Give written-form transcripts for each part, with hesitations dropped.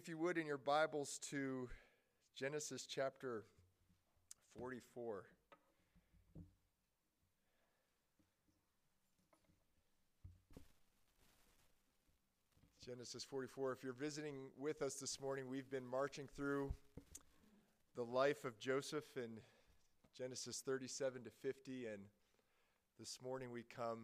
if you would, in your Bibles to Genesis chapter 44. Genesis 44. If you're visiting with us this morning, we've been marching through the life of Joseph in Genesis 37 to 50, and this morning we come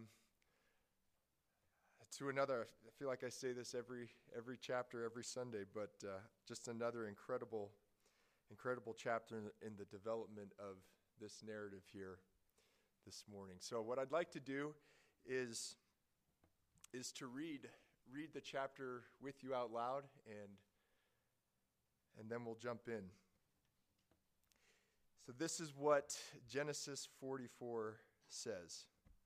to another. I feel like I say this every chapter, every Sunday, but just another incredible chapter in the development of this narrative here this morning. So what I'd like to do is to read the chapter with you out loud, and then we'll jump in. So this is what Genesis 44 says.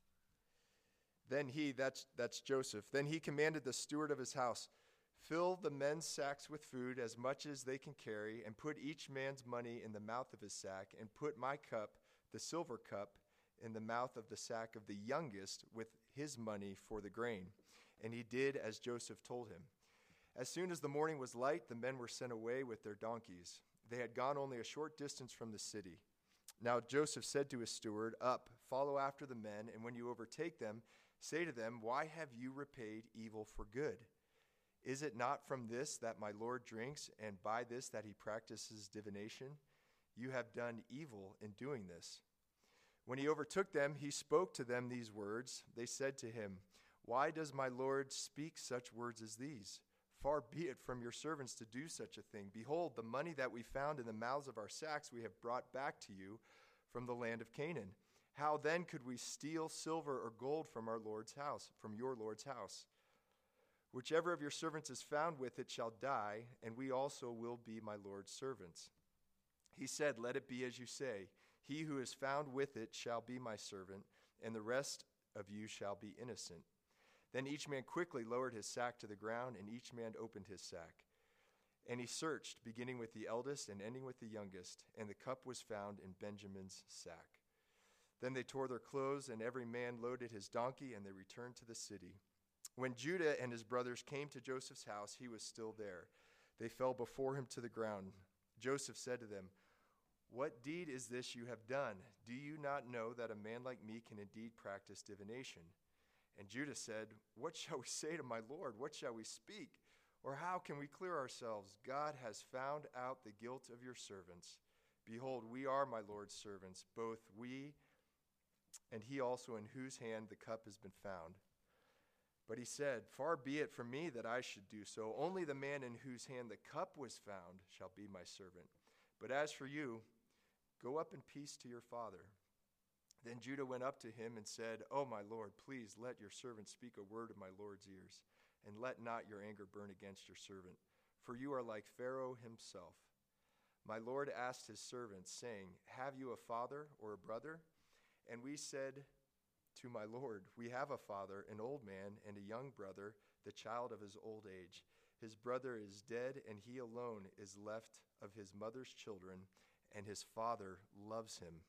Then he, that's Joseph, then he commanded the steward of his house, fill the men's sacks with food as much as they can carry, and put each man's money in the mouth of his sack, and put my cup, the silver cup, in the mouth of the sack of the youngest with his money for the grain. And he did as Joseph told him. As soon as the morning was light, the men were sent away with their donkeys. They had gone only a short distance from the city. Now Joseph said to his steward, "Up, follow after the men, and when you overtake them, say to them, 'Why have you repaid evil for good? Is it not from this that my Lord drinks, and by this that he practices divination? You have done evil in doing this.' When he overtook them, he spoke to them these words. They said to him, 'Why does my Lord speak such words as these? Far be it from your servants to do such a thing. Behold, the money that we found in the mouths of our sacks we have brought back to you from the land of Canaan. How then could we steal silver or gold from our Lord's house, from your Lord's house? Whichever of your servants is found with it shall die, and we also will be my Lord's servants.' He said, 'Let it be as you say. He who is found with it shall be my servant, and the rest of you shall be innocent.' Then each man quickly lowered his sack to the ground, and each man opened his sack. And he searched, beginning with the eldest and ending with the youngest, and the cup was found in Benjamin's sack. Then they tore their clothes, and every man loaded his donkey, and they returned to the city. When Judah and his brothers came to Joseph's house, he was still there. They fell before him to the ground. Joseph said to them, 'What deed is this you have done? Do you not know that a man like me can indeed practice divination?' And Judah said, 'What shall we say to my Lord? What shall we speak? Or how can we clear ourselves? God has found out the guilt of your servants. Behold, we are my Lord's servants, both we and he also in whose hand the cup has been found.' But he said, 'Far be it from me that I should do so. Only the man in whose hand the cup was found shall be my servant. But as for you, go up in peace to your father.' Then Judah went up to him and said, 'O my Lord, please let your servant speak a word in my Lord's ears, and let not your anger burn against your servant, for you are like Pharaoh himself.' My Lord asked his servants, saying, 'Have you a father or a brother?' And we said to my Lord, 'We have a father, an old man, and a young brother, the child of his old age. His brother is dead, and he alone is left of his mother's children, and his father loves him.'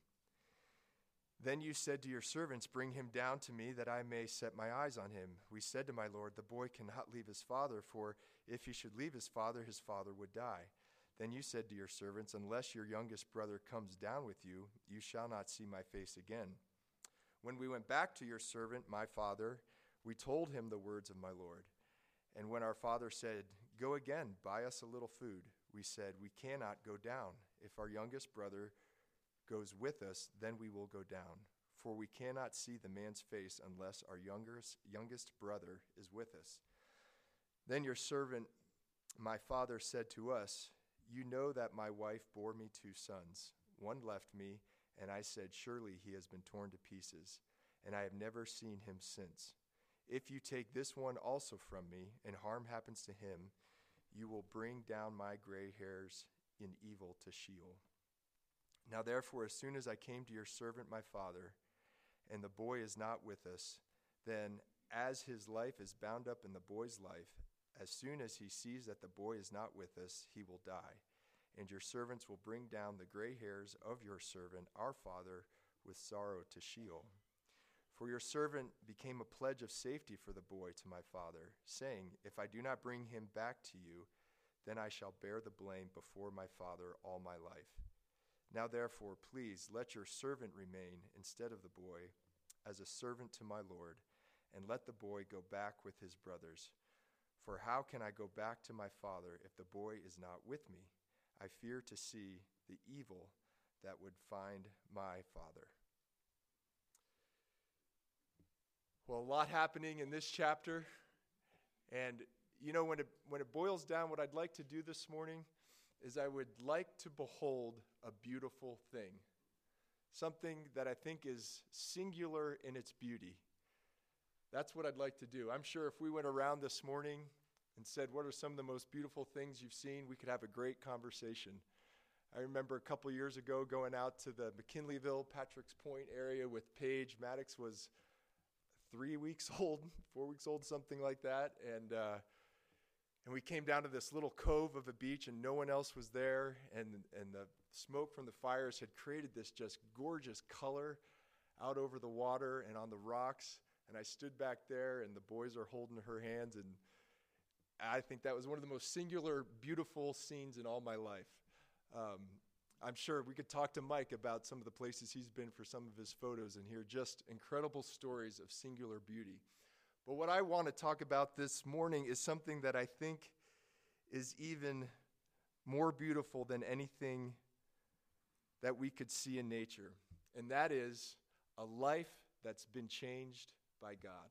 Then you said to your servants, 'Bring him down to me, that I may set my eyes on him.' We said to my Lord, 'The boy cannot leave his father, for if he should leave his father would die.' Then you said to your servants, 'Unless your youngest brother comes down with you, you shall not see my face again.' When we went back to your servant, my father, we told him the words of my Lord. And when our father said, 'Go again, buy us a little food,' we said, 'We cannot go down. If our youngest brother goes with us, then we will go down. For we cannot see the man's face unless our youngest brother is with us.' Then your servant, my father, said to us, 'You know that my wife bore me 2 sons. One left me, and I said, surely he has been torn to pieces, and I have never seen him since. If you take this one also from me, and harm happens to him, you will bring down my gray hairs in evil to Sheol. Now therefore, as soon as I came to your servant my father, and the boy is not with us, then as his life is bound up in the boy's life, as soon as he sees that the boy is not with us, he will die. And your servants will bring down the gray hairs of your servant, our father, with sorrow to Sheol. For your servant became a pledge of safety for the boy to my father, saying, if I do not bring him back to you, then I shall bear the blame before my father all my life. Now therefore, please let your servant remain instead of the boy as a servant to my Lord, and let the boy go back with his brothers. For how can I go back to my father if the boy is not with me? I fear to see the evil that would find my father. Well, a lot happening in this chapter. And, when it boils down, what I'd like to do this morning is I would like to behold a beautiful thing. Something that I think is singular in its beauty. That's what I'd like to do. I'm sure if we went around this morning and said, what are some of the most beautiful things you've seen, we could have a great conversation. I remember a couple years ago going out to the McKinleyville, Patrick's Point area with Paige. Maddox was 3 weeks old, 4 weeks old, something like that. And we came down to this little cove of a beach, and no one else was there. And the smoke from the fires had created this just gorgeous color out over the water and on the rocks. And I stood back there, and the boys are holding her hands. And I think that was one of the most singular, beautiful scenes in all my life. I'm sure we could talk to Mike about some of the places he's been for some of his photos and hear just incredible stories of singular beauty. But what I want to talk about this morning is something that I think is even more beautiful than anything that we could see in nature. And that is a life that's been changed by God.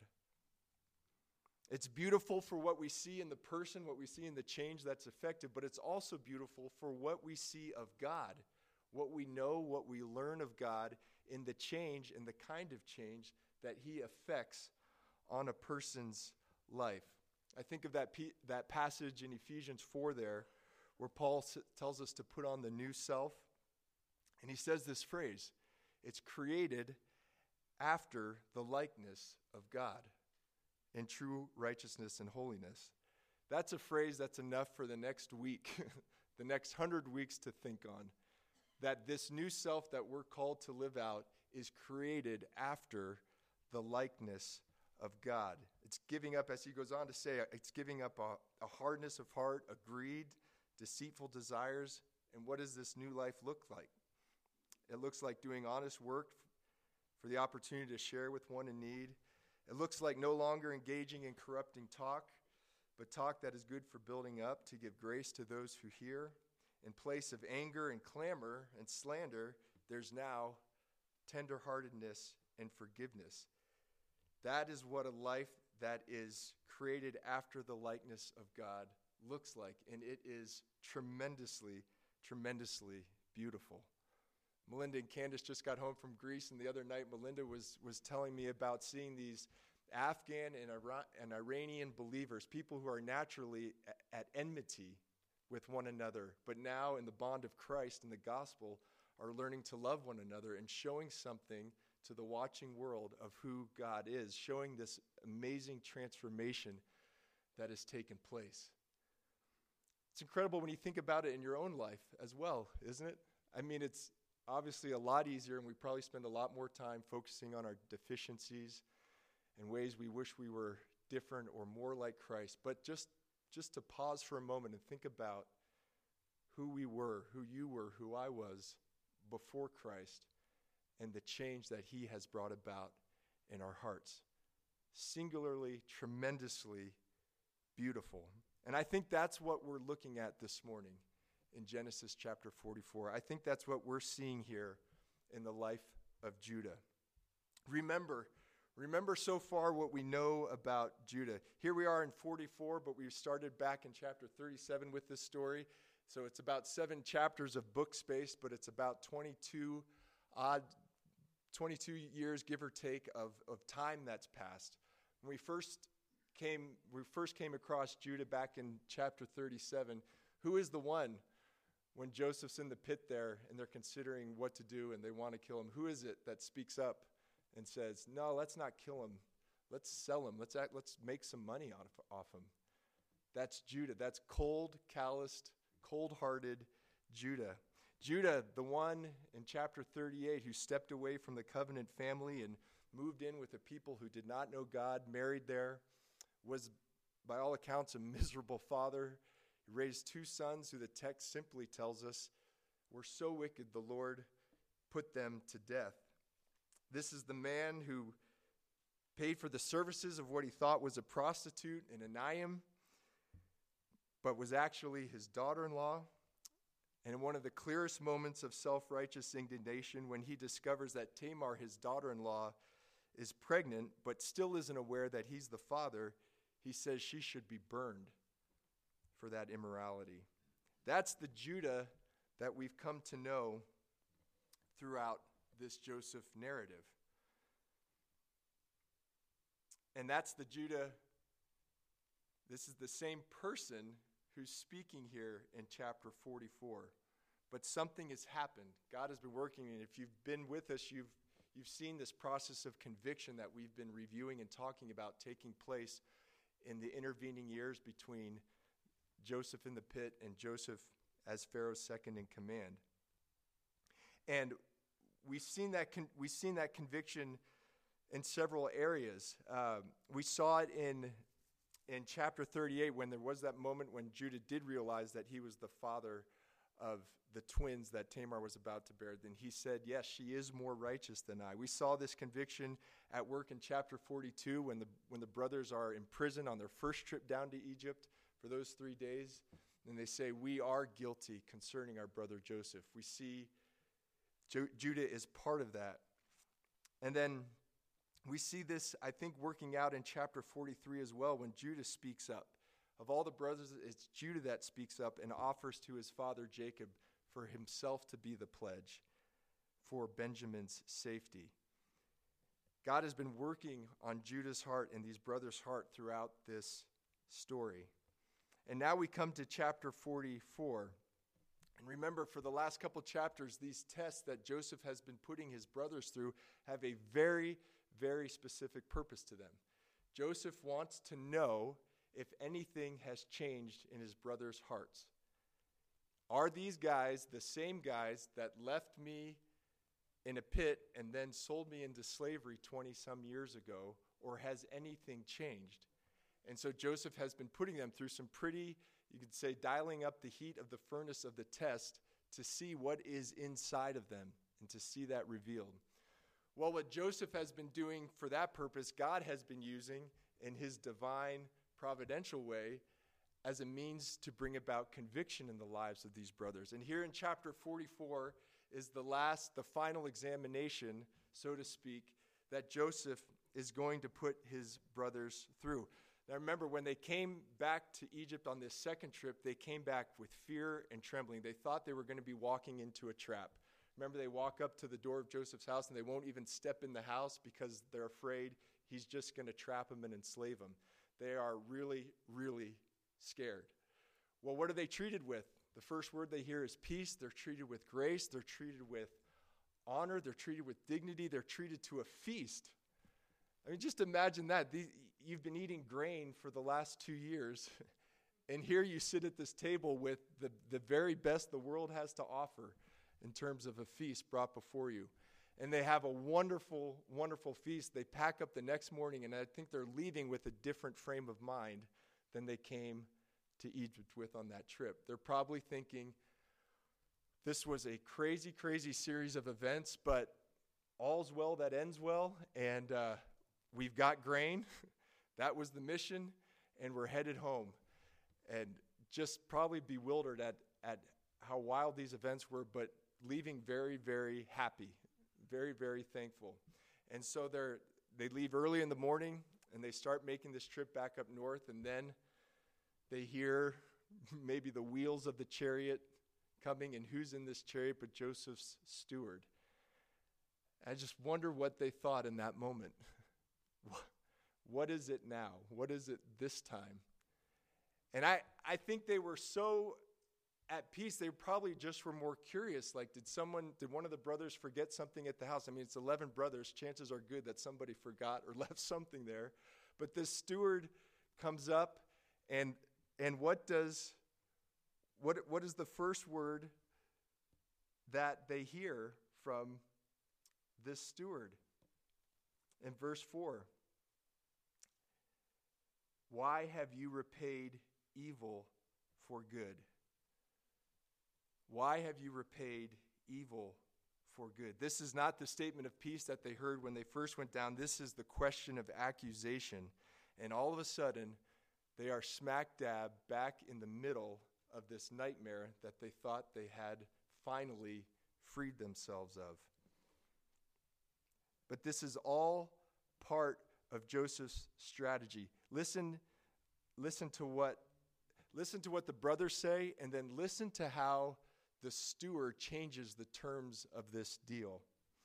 It's beautiful for what we see in the person, what we see in the change that's effected, but it's also beautiful for what we see of God, what we know, what we learn of God in the change and the kind of change that he affects on a person's life. I think of that passage in Ephesians 4 there, where Paul tells us to put on the new self, and he says this phrase, it's created after the likeness of God in true righteousness and holiness. That's a phrase that's enough for the next week, the next 100 weeks to think on. That this new self that we're called to live out is created after the likeness of God. It's giving up, as he goes on to say, it's giving up a hardness of heart, a greed, deceitful desires. And what does this new life look like? It looks like doing honest work for the opportunity to share with one in need. It looks like no longer engaging in corrupting talk, but talk that is good for building up, to give grace to those who hear. In place of anger and clamor and slander, there's now tenderheartedness and forgiveness. That is what a life that is created after the likeness of God looks like, and it is tremendously, tremendously beautiful. Melinda and Candace just got home from Greece, and the other night Melinda was telling me about seeing these Afghan and Iranian believers, people who are naturally at enmity with one another, but now in the bond of Christ and the gospel are learning to love one another and showing something to the watching world of who God is, showing this amazing transformation that has taken place. It's incredible when you think about it in your own life as well, isn't it? I mean, it's obviously a lot easier, and we probably spend a lot more time focusing on our deficiencies and ways we wish we were different or more like Christ. But just to pause for a moment and think about who we were, who you were, who I was before Christ, and the change that he has brought about in our hearts. Singularly, tremendously beautiful. And I think that's what we're looking at this morning in Genesis chapter 44. I think that's what we're seeing here in the life of Judah. Remember so far what we know about Judah. Here we are in 44, but we started back in chapter 37 with this story. So it's about 7 chapters of book space, but it's about 22 years, give or take, of time that's passed. When we first came across Judah back in chapter 37, who is the one when Joseph's in the pit there and they're considering what to do and they want to kill him? Who is it that speaks up and says, no, let's not kill him. Let's sell him. Let's make some money off him. That's Judah. That's cold, calloused, cold-hearted Judah. Judah, the one in chapter 38 who stepped away from the covenant family and moved in with a people who did not know God, married there, was by all accounts a miserable father. He raised 2 sons who the text simply tells us were so wicked the Lord put them to death. This is the man who paid for the services of what he thought was a prostitute in Enaim, but was actually his daughter-in-law. And in one of the clearest moments of self-righteous indignation, when he discovers that Tamar, his daughter-in-law, is pregnant, but still isn't aware that he's the father, he says she should be burned for that immorality. That's the Judah that we've come to know throughout this Joseph narrative. And that's the Judah, this is the same person who's speaking here in chapter 44. But something has happened. God has been working, and if you've been with us, you've seen this process of conviction that we've been reviewing and talking about taking place in the intervening years between Joseph in the pit and Joseph as Pharaoh's second in command. And we've seen that conviction in several areas. We saw it in chapter 38 when there was that moment when Judah did realize that he was the father of the twins that Tamar was about to bear. Then he said, yes, she is more righteous than I. We saw this conviction at work in chapter 42 when the brothers are in prison on their first trip down to Egypt for those 3 days. And they say, we are guilty concerning our brother Joseph. We see Judah is part of that. And then we see this, I think, working out in chapter 43 as well when Judah speaks up. Of all the brothers, it's Judah that speaks up and offers to his father Jacob for himself to be the pledge for Benjamin's safety. God has been working on Judah's heart and these brothers' heart throughout this story. And now we come to chapter 44. And remember, for the last couple chapters, these tests that Joseph has been putting his brothers through have a very, very specific purpose to them. Joseph wants to know if anything has changed in his brothers' hearts. Are these guys the same guys that left me in a pit and then sold me into slavery 20-some years ago, or has anything changed? And so Joseph has been putting them through some pretty, you could say, dialing up the heat of the furnace of the test to see what is inside of them and to see that revealed. Well, what Joseph has been doing for that purpose, God has been using in his divine, providential way as a means to bring about conviction in the lives of these brothers. And here in chapter 44 is the final examination, so to speak, that Joseph is going to put his brothers through. Now remember, when they came back to Egypt on this second trip, they came back with fear and trembling. They thought they were going to be walking into a trap. Remember, they walk up to the door of Joseph's house and they won't even step in the house because they're afraid he's just going to trap them and enslave them. They are really, really scared. Well, what are they treated with? The first word they hear is peace. They're treated with grace. They're treated with honor. They're treated with dignity. They're treated to a feast. I mean, just imagine that. You've been eating grain for the last 2 years, and here you sit at this table with the very best the world has to offer in terms of a feast brought before you. And they have a wonderful, wonderful feast. They pack up the next morning, and I think they're leaving with a different frame of mind than they came to Egypt with on that trip. They're probably thinking, this was a crazy, crazy series of events, but all's well that ends well, and we've got grain. That was the mission, and we're headed home. And just probably bewildered at how wild these events were, but leaving very, very happy, very, very thankful. And so they leave early in the morning, and they start making this trip back up north, and then they hear maybe the wheels of the chariot coming, and who's in this chariot but Joseph's steward. I just wonder what they thought in that moment. What is it now? What is it this time? And I think they were so at peace, they probably just were more curious. Like, did one of the brothers forget something at the house? I mean, it's 11 brothers. Chances are good that somebody forgot or left something there. But this steward comes up, and what is the first word that they hear from this steward? In verse 4, why have you repaid evil for good? Why have you repaid evil for good? This is not the statement of peace that they heard when they first went down. This is the question of accusation. And all of a sudden, they are smack dab back in the middle of this nightmare that they thought they had finally freed themselves of. But this is all part of Joseph's strategy. Listen to what the brothers say, and then listen to how the steward changes the terms of this deal.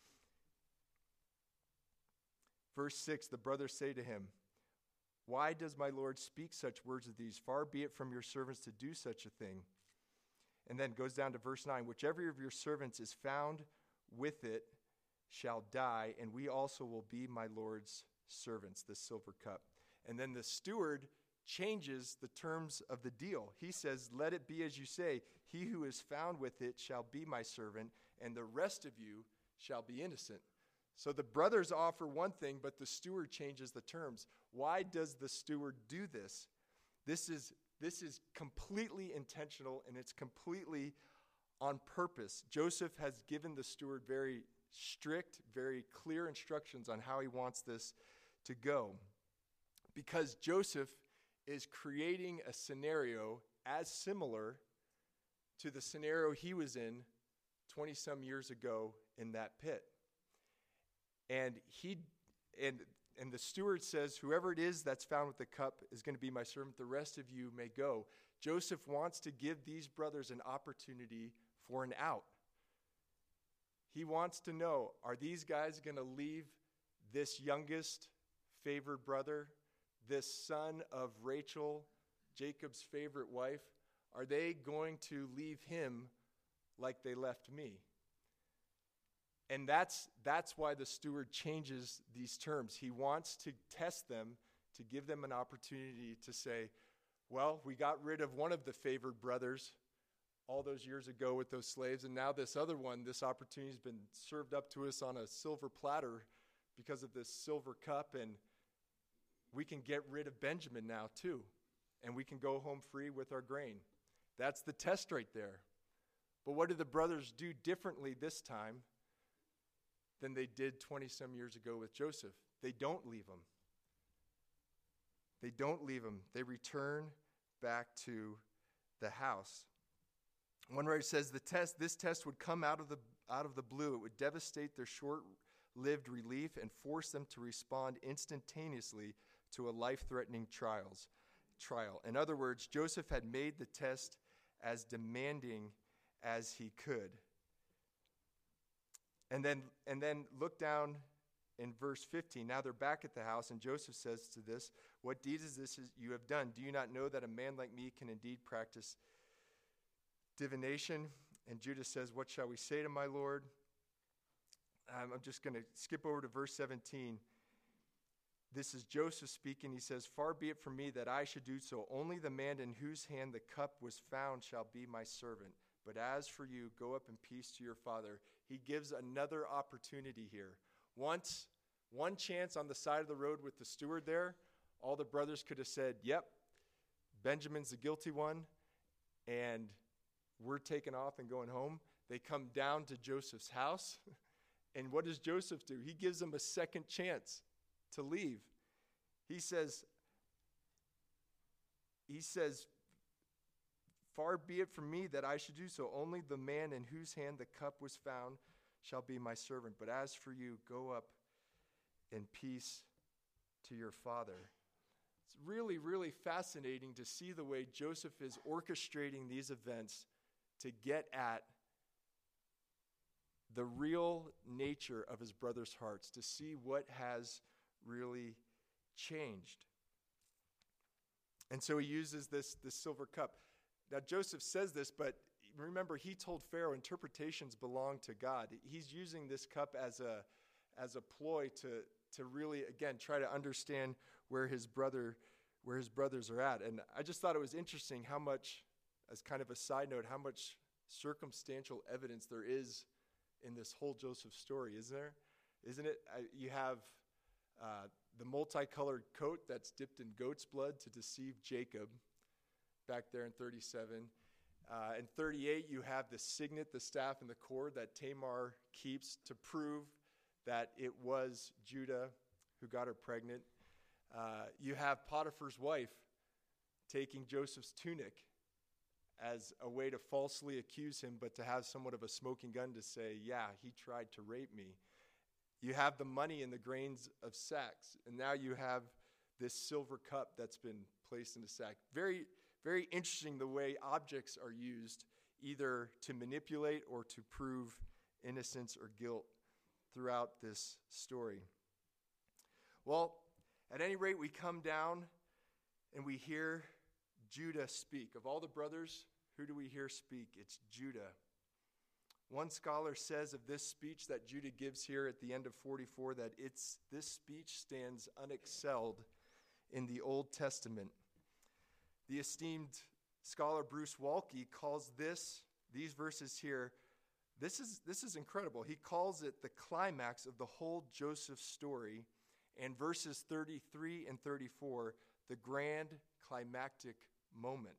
Verse 6, the brothers say to him, "Why does my Lord speak such words as these? Far be it from your servants to do such a thing." And then goes down to verse 9, "Whichever of your servants is found with it shall die, and we also will be my Lord's servants," the silver cup. And then the steward changes the terms of the deal. He says, "Let it be as you say. He who is found with it shall be my servant, and the rest of you shall be innocent." So the brothers offer one thing, but the steward changes the terms. Why does the steward do this? This is completely intentional, and it's completely on purpose. Joseph has given the steward very strict, very clear instructions on how he wants this to go. Because Joseph is creating a scenario as similar to the scenario he was in 20-some years ago in that pit. And the steward says, "Whoever it is that's found with the cup is going to be my servant. The rest of you may go." Joseph wants to give these brothers an opportunity for an out. He wants to know, are these guys going to leave this youngest favored brother, this son of Rachel, Jacob's favorite wife? Are they going to leave him like they left me? And that's why the steward changes these terms. He wants to test them, to give them an opportunity to say, well, we got rid of one of the favored brothers all those years ago with those slaves, and now this other one, this opportunity has been served up to us on a silver platter because of this silver cup, and we can get rid of Benjamin now too, and we can go home free with our grain. That's the test right there. But what do the brothers do differently this time than they did 20-some years ago with Joseph? They don't leave him. They don't leave him. They return back to the house. One writer says this test would come out of the blue. It would devastate their short-lived relief and force them to respond instantaneously to a life-threatening trial. In other words, Joseph had made the test as demanding as he could. And then look down in verse 15. Now they're back at the house, and Joseph says to this, "What deed is this you have done? Do you not know that a man like me can indeed practice divination?" And Judah says, "What shall we say to my Lord?" I'm just going to skip over to verse 17. This is Joseph speaking. He says, "Far be it from me that I should do so. Only the man in whose hand the cup was found shall be my servant. But as for you, go up in peace to your father." He gives another opportunity here. Once, one chance on the side of the road with the steward there, all the brothers could have said, "Yep, Benjamin's the guilty one, and we're taking off and going home." They come down to Joseph's house, and what does Joseph do? He gives them a second chance to leave. He says, "Far be it from me that I should do so. Only the man in whose hand the cup was found shall be my servant. But as for you, go up in peace to your father." It's really, really fascinating to see the way Joseph is orchestrating these events to get at the real nature of his brothers' hearts, to see what has really changed. And so he uses this silver cup. Now, Joseph says this, but remember, he told Pharaoh interpretations belong to God. He's using this cup as a ploy to really, again, try to understand where his brothers are at. And I just thought it was interesting how much, as kind of a side note, how much circumstantial evidence there is in this whole Joseph story, isn't it? You have the multicolored coat that's dipped in goat's blood to deceive Jacob. back there in 37. In 38, you have the signet, the staff, and the cord that Tamar keeps to prove that it was Judah who got her pregnant. You have Potiphar's wife taking Joseph's tunic as a way to falsely accuse him, but to have somewhat of a smoking gun to say, yeah, he tried to rape me. You have the money in the grains of sacks, and now you have this silver cup that's been placed in the sack. Very, very interesting the way objects are used either to manipulate or to prove innocence or guilt throughout this story. Well, at any rate, we come down and we hear Judah speak. Of all the brothers, who do we hear speak? It's Judah. One scholar says of this speech that Judah gives here at the end of 44 that this speech stands unexcelled in the Old Testament. The esteemed scholar Bruce Waltke calls these verses here, this is incredible. He calls it the climax of the whole Joseph story, and verses 33 and 34, the grand climactic moment.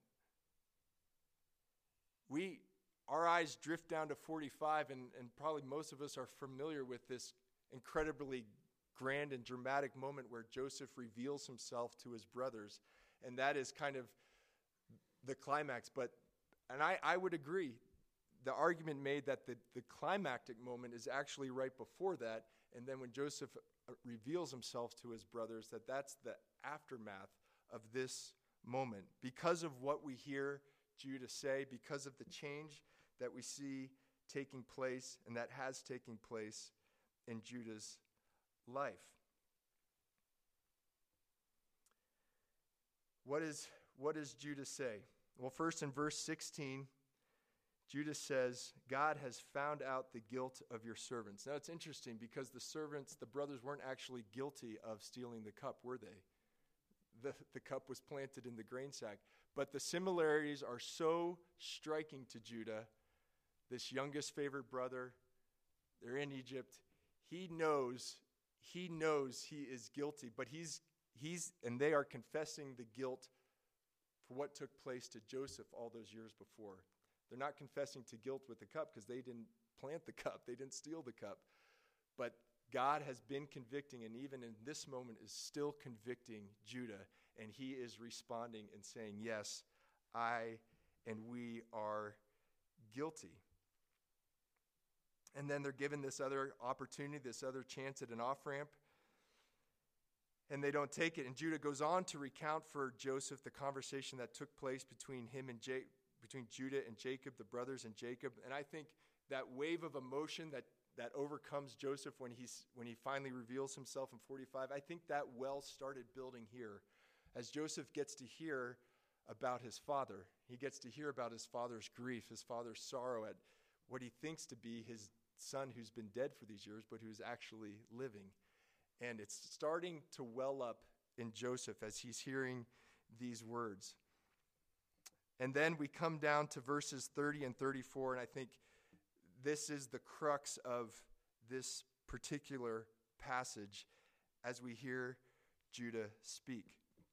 Our eyes drift down to 45, and probably most of us are familiar with this incredibly grand and dramatic moment where Joseph reveals himself to his brothers, and that is kind of the climax. And I would agree, the argument made that the climactic moment is actually right before that, and then when Joseph reveals himself to his brothers, that's the aftermath of this moment. Because of what we hear Judah say, because of the change that we see taking place and that has taken place in Judah's life. What does Judah say? Well, first in verse 16, Judah says, God has found out the guilt of your servants. Now it's interesting because the brothers weren't actually guilty of stealing the cup, were they? The cup was planted in the grain sack. But the similarities are so striking to Judah. This youngest favorite brother, they're in Egypt. He knows he is guilty, but and they are confessing the guilt for what took place to Joseph all those years before. They're not confessing to guilt with the cup because they didn't plant the cup. They didn't steal the cup. But God has been convicting, and even in this moment is still convicting Judah, and he is responding and saying, yes, I and we are guilty. And then they're given this other opportunity, this other chance at an off-ramp, and they don't take it. And Judah goes on to recount for Joseph the conversation that took place between between Judah and Jacob, the brothers and Jacob. And I think that wave of emotion that overcomes Joseph when he finally reveals himself in 45, I think that well started building here as Joseph gets to hear about his father. He gets to hear about his father's grief, his father's sorrow at what he thinks to be his son who's been dead for these years, but who's actually living. And it's starting to well up in Joseph as he's hearing these words. And then we come down to verses 30 and 34, and I think this is the crux of this particular passage as we hear Judah speak.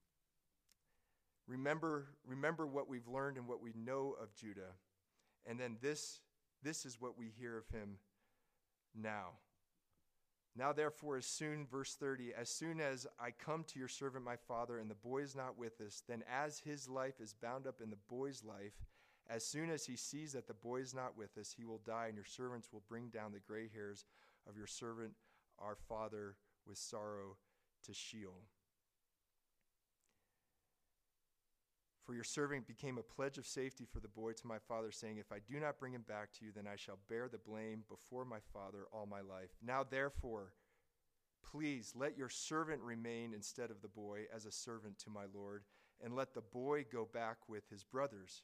Remember what we've learned and what we know of Judah. And then this is what we hear of him now. Now, therefore, verse 30, as soon as I come to your servant my father, and the boy is not with us, then as his life is bound up in the boy's life, as soon as he sees that the boy is not with us, he will die, and your servants will bring down the gray hairs of your servant our father with sorrow to Sheol. For your servant became a pledge of safety for the boy to my father, saying, if I do not bring him back to you, then I shall bear the blame before my father all my life. Now, therefore, please let your servant remain instead of the boy as a servant to my Lord, and let the boy go back with his brothers.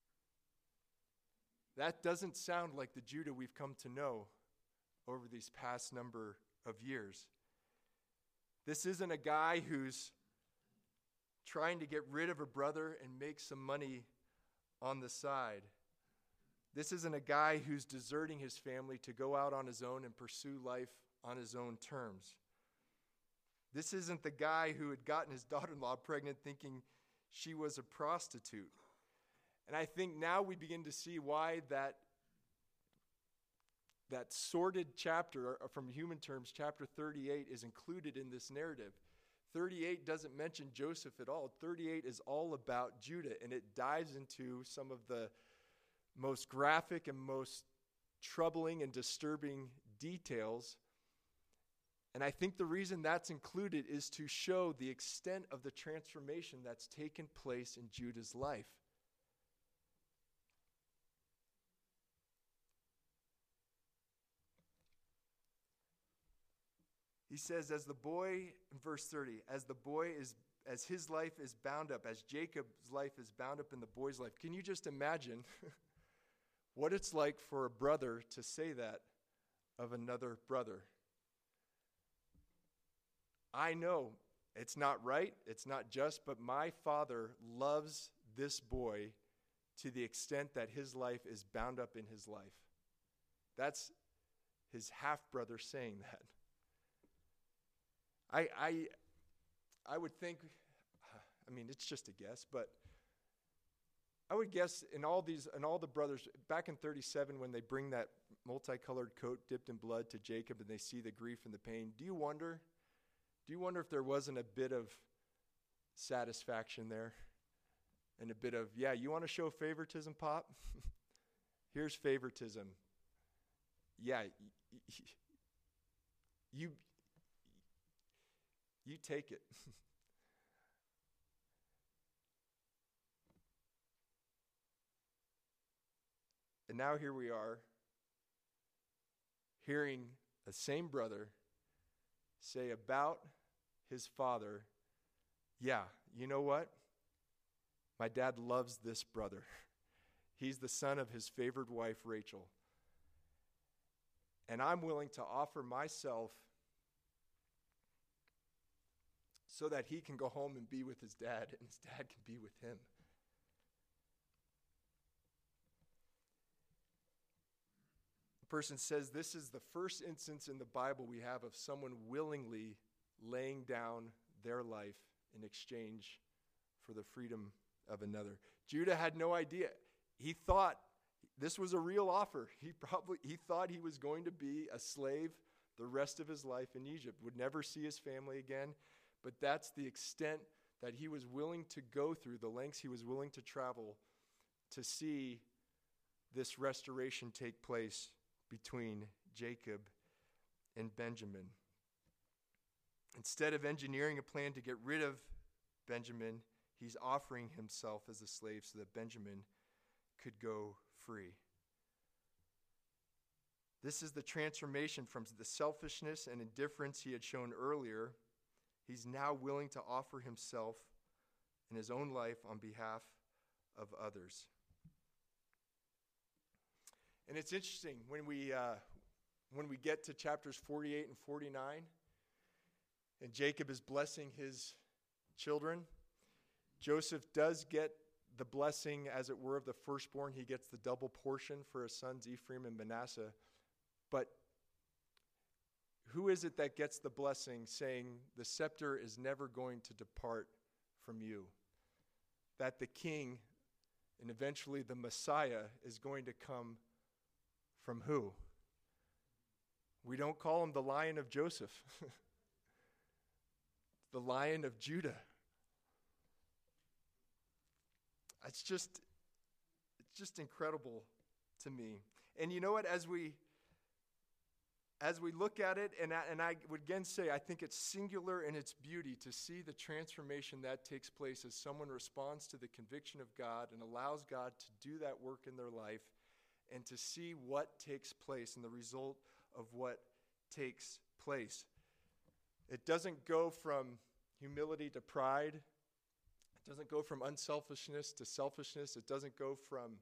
That doesn't sound like the Judah we've come to know over these past number of years. This isn't a guy who's trying to get rid of a brother and make some money on the side. This isn't a guy who's deserting his family to go out on his own and pursue life on his own terms. This isn't the guy who had gotten his daughter-in-law pregnant thinking she was a prostitute. And I think now we begin to see why that sordid chapter, from human terms, chapter 38, is included in this narrative. 38 doesn't mention Joseph at all. 38 is all about Judah, and it dives into some of the most graphic and most troubling and disturbing details. And I think the reason that's included is to show the extent of the transformation that's taken place in Judah's life. He says, as verse 30, as his life is bound up, as Jacob's life is bound up in the boy's life. Can you just imagine what it's like for a brother to say that of another brother? I know it's not right, it's not just, but my father loves this boy to the extent that his life is bound up in his life. That's his half-brother saying that. I would think, it's just a guess, but I would guess in all the brothers, back in 37 when they bring that multicolored coat dipped in blood to Jacob and they see the grief and the pain, do you wonder if there wasn't a bit of satisfaction there? And a bit of, yeah, you want to show favoritism, Pop? Here's favoritism. Yeah, you take it. And now here we are, hearing the same brother say about his father, yeah, you know what? My dad loves this brother. He's the son of his favored wife, Rachel. And I'm willing to offer myself so that he can go home and be with his dad, and his dad can be with him. The person says this is the first instance in the Bible we have of someone willingly laying down their life in exchange for the freedom of another. Judah had no idea. He thought this was a real offer. He thought he was going to be a slave the rest of his life in Egypt, would never see his family again. But that's the extent that he was willing to go through, the lengths he was willing to travel to see this restoration take place between Jacob and Benjamin. Instead of engineering a plan to get rid of Benjamin, he's offering himself as a slave so that Benjamin could go free. This is the transformation from the selfishness and indifference he had shown earlier. He's now willing to offer himself in his own life on behalf of others. And it's interesting when we get to chapters 48 and 49, and Jacob is blessing his children. Joseph does get the blessing, as it were, of the firstborn. He gets the double portion for his sons Ephraim and Manasseh. But who is it that gets the blessing saying the scepter is never going to depart from you? That the king and eventually the Messiah is going to come from who? We don't call him the Lion of Joseph. The Lion of Judah. It's just incredible to me. And you know what? As we look at it, and I would again say, I think it's singular in its beauty to see the transformation that takes place as someone responds to the conviction of God and allows God to do that work in their life, and to see what takes place and the result of what takes place. It doesn't go from humility to pride. It doesn't go from unselfishness to selfishness. It doesn't go from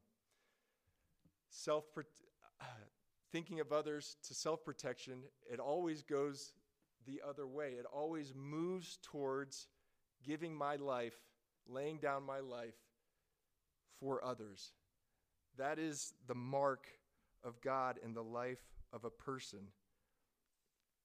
thinking of others to self-protection. It always goes the other way. It always moves towards giving my life, laying down my life for others. That is the mark of God in the life of a person.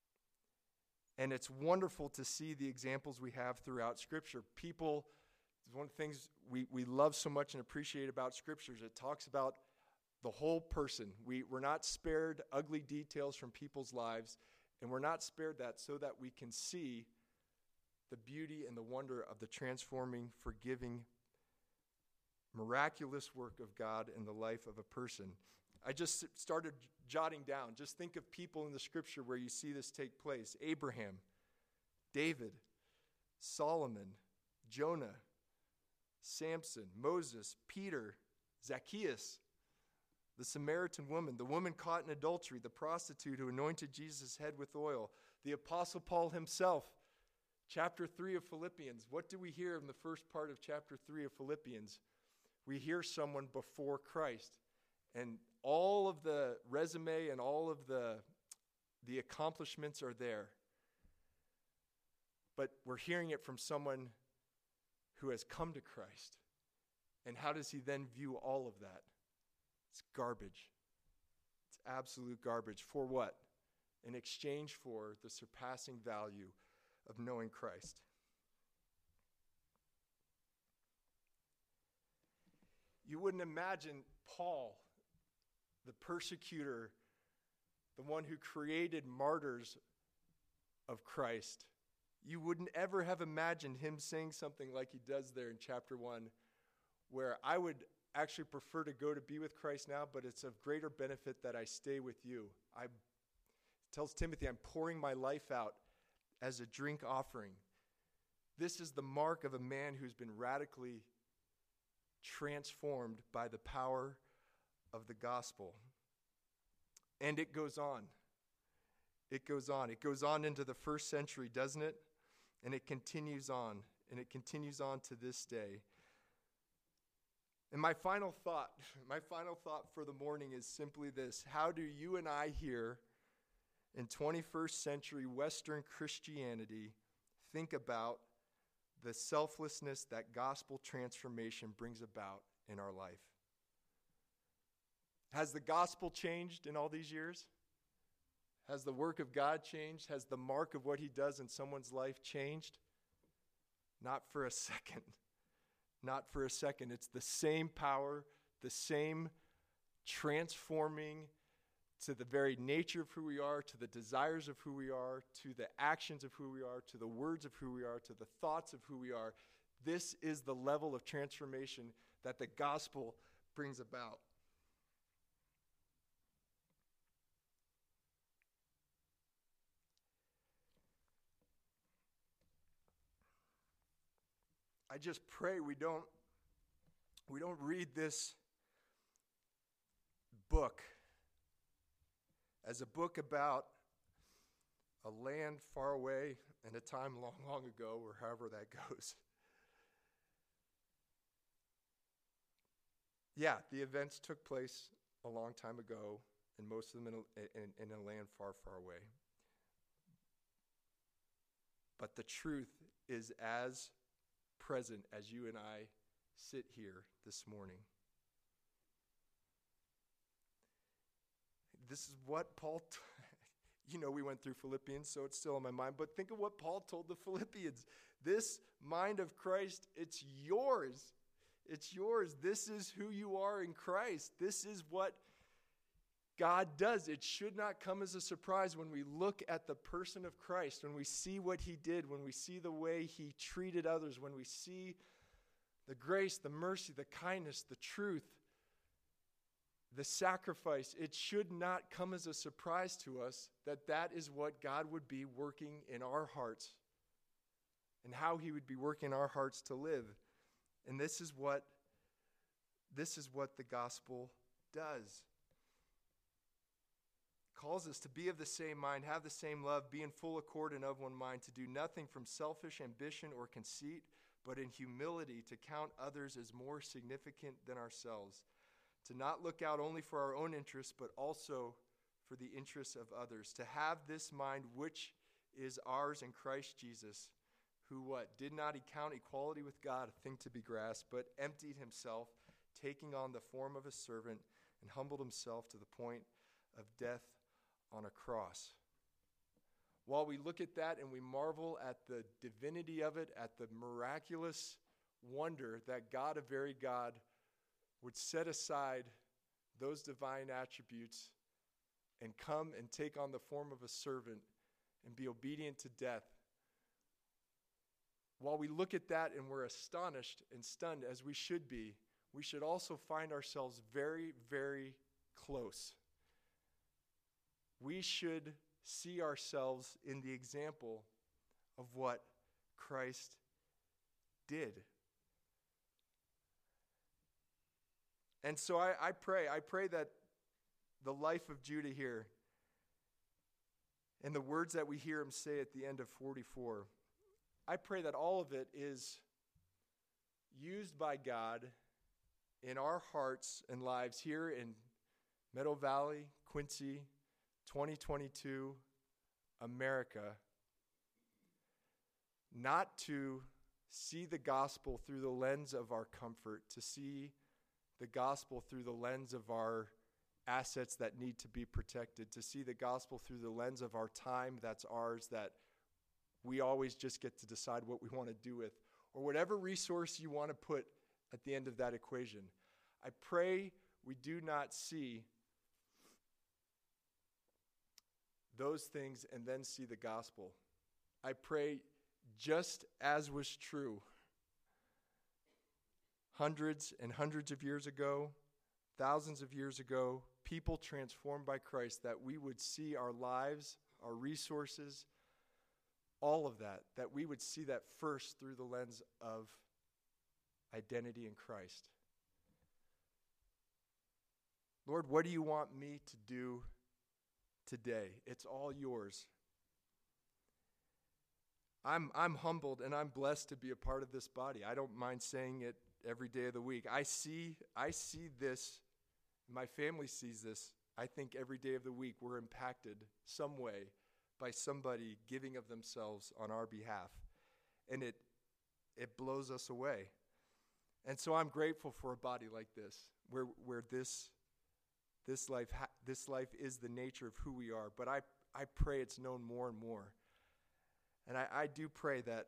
And it's wonderful to see the examples we have throughout Scripture. People, is one of the things we love so much and appreciate about Scriptures. It talks about the whole person. We're not spared ugly details from people's lives, and we're not spared that so that we can see the beauty and the wonder of the transforming, forgiving, miraculous work of God in the life of a person. I just started jotting down. Just think of people in the Scripture where you see this take place. Abraham, David, Solomon, Jonah, Samson, Moses, Peter, Zacchaeus, the Samaritan woman, the woman caught in adultery, the prostitute who anointed Jesus' head with oil, the Apostle Paul himself. Chapter 3 of Philippians. What do we hear in the first part of chapter 3 of Philippians? We hear someone before Christ. And all of the resume and all of the accomplishments are there. But we're hearing it from someone who has come to Christ. And how does he then view all of that? It's garbage. It's absolute garbage. For what? In exchange for the surpassing value of knowing Christ. You wouldn't imagine Paul, the persecutor, the one who created martyrs of Christ. You wouldn't ever have imagined him saying something like he does there in chapter 1, where I would actually prefer to go to be with Christ now, but it's of greater benefit that I stay with you. Tells Timothy, I'm pouring my life out as a drink offering. This is the mark of a man who's been radically transformed by the power of the gospel. And it goes on. It goes on. It goes on into the first century, doesn't it? And it continues on. And it continues on to this day. And my final thought for the morning is simply this. How do you and I here in 21st century Western Christianity think about the selflessness that gospel transformation brings about in our life? Has the gospel changed in all these years? Has the work of God changed? Has the mark of what he does in someone's life changed? Not for a second. Not for a second. It's the same power, the same transforming to the very nature of who we are, to the desires of who we are, to the actions of who we are, to the words of who we are, to the thoughts of who we are. This is the level of transformation that the gospel brings about. I just pray we don't read this book as a book about a land far away and a time long, long ago, or however that goes. Yeah, the events took place a long time ago, and most of them in a land far, far away. But the truth is as present as you and I sit here this morning. This is what Paul, we went through Philippians, so it's still in my mind, but think of what Paul told the Philippians. This mind of Christ, it's yours. It's yours. This is who you are in Christ. This is what God does. It should not come as a surprise when we look at the person of Christ, when we see what he did, when we see the way he treated others, when we see the grace, the mercy, the kindness, the truth, the sacrifice. It should not come as a surprise to us that that is what God would be working in our hearts and how he would be working in our hearts to live. And this is what the gospel does. Calls us to be of the same mind, have the same love, be in full accord and of one mind, to do nothing from selfish ambition or conceit, but in humility to count others as more significant than ourselves, to not look out only for our own interests, but also for the interests of others, to have this mind which is ours in Christ Jesus, who did not account equality with God a thing to be grasped, but emptied himself, taking on the form of a servant, and humbled himself to the point of death on a cross. While we look at that and we marvel at the divinity of it, at the miraculous wonder that God, a very God, would set aside those divine attributes and come and take on the form of a servant and be obedient to death. While we look at that and we're astonished and stunned, as we should be, we should also find ourselves very, very close. We should see ourselves in the example of what Christ did. And so I pray that the life of Judah here and the words that we hear him say at the end of 44, I pray that all of it is used by God in our hearts and lives here in Meadow Valley, Quincy, 2022, America, not to see the gospel through the lens of our comfort, to see the gospel through the lens of our assets that need to be protected, to see the gospel through the lens of our time that's ours, that we always just get to decide what we want to do with, or whatever resource you want to put at the end of that equation. I pray we do not see those things and then see the gospel. I pray, just as was true hundreds and hundreds of years ago, thousands of years ago, people transformed by Christ, that we would see our lives, our resources, all of that, that we would see that first through the lens of identity in Christ. Lord, what do you want me to do today? It's all yours. I'm humbled and I'm blessed to be a part of this body. I don't mind saying it every day of the week. I see this, my family sees this. I think every day of the week we're impacted some way by somebody giving of themselves on our behalf. And it blows us away. And so I'm grateful for a body like this, where this life is the nature of who we are. But I pray it's known more and more. And I do pray that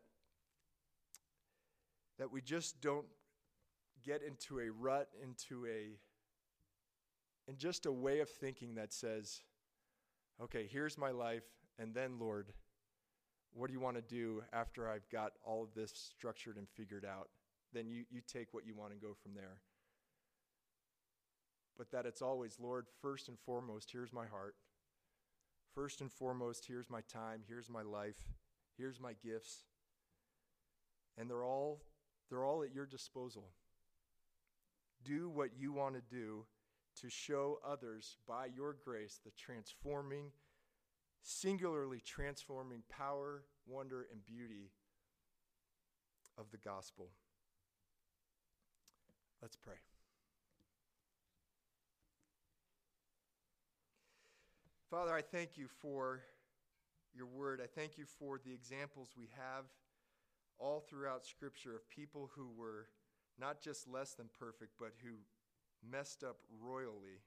we just don't get into a rut, into just a way of thinking that says, okay, here's my life, and then, Lord, what do you want to do after I've got all of this structured and figured out? Then you take what you want and go from there. But that it's always, Lord, first and foremost, here's my heart. First and foremost, here's my time, here's my life, here's my gifts. And they're all at your disposal. Do what you want to do to show others by your grace the singularly transforming power, wonder, and beauty of the gospel. Let's pray. Father, I thank you for your word. I thank you for the examples we have all throughout Scripture of people who were not just less than perfect, but who messed up royally.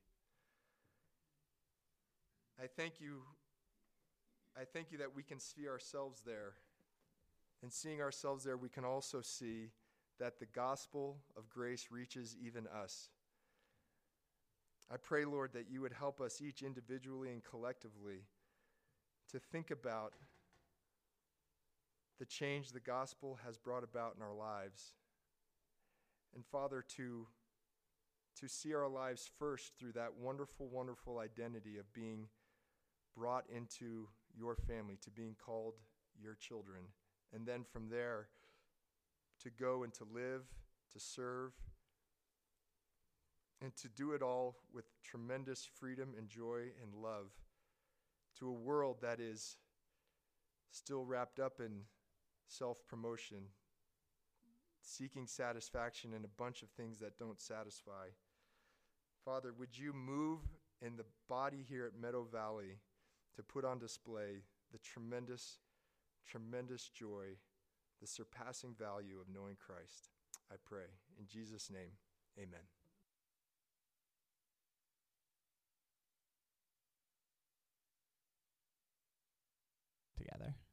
I thank you that we can see ourselves there. And seeing ourselves there, we can also see that the gospel of grace reaches even us. I pray, Lord, that you would help us each individually and collectively to think about the change the gospel has brought about in our lives. And Father, to see our lives first through that wonderful, wonderful identity of being brought into your family, to being called your children. And then from there, to go and to live, to serve, and to do it all with tremendous freedom and joy and love to a world that is still wrapped up in self-promotion, seeking satisfaction in a bunch of things that don't satisfy. Father, would you move in the body here at Meadow Valley to put on display the tremendous, tremendous joy, the surpassing value of knowing Christ? I pray. In Jesus' name, amen. Together.